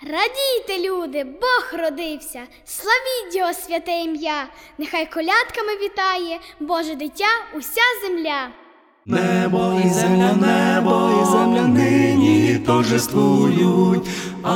Радійте, люди, Бог родився, славіть Його святе ім'я, нехай колядками вітає Боже дитя уся земля. Небо і земля нині торжествують,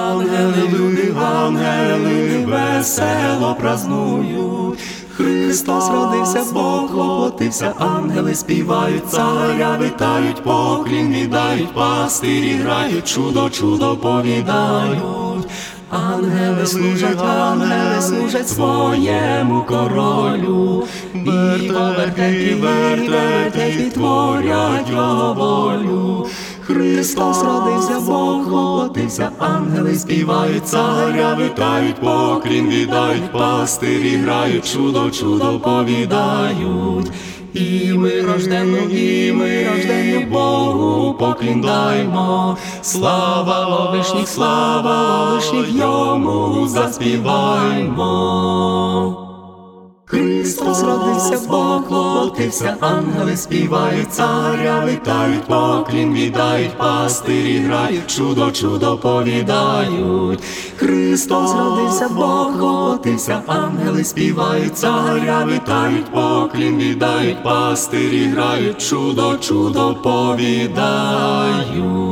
ангели весело празнують. Христос родився, Бог воплотився, ангели співають, царя вітають, поклін віддають, пастирі грають, чудо повідають. Ангели служать своєму королю, і вертепі творять Його волю. Христос родився, Бог воплотився, ангели співають, царя вітають, поклін віддають, пастирі грають, чудо повідають. І ми рождені Богу поклін даймо, слава вишніх Йому заспіваймо. Христос родився, Бог воплотився, ангели співають, царя вітають, поклін віддають, пастирі грають, чудо повідають. Христос родився, Бог воплотився, ангели співають, царя вітають, поклін віддають, пастирі грають, чудо повідають.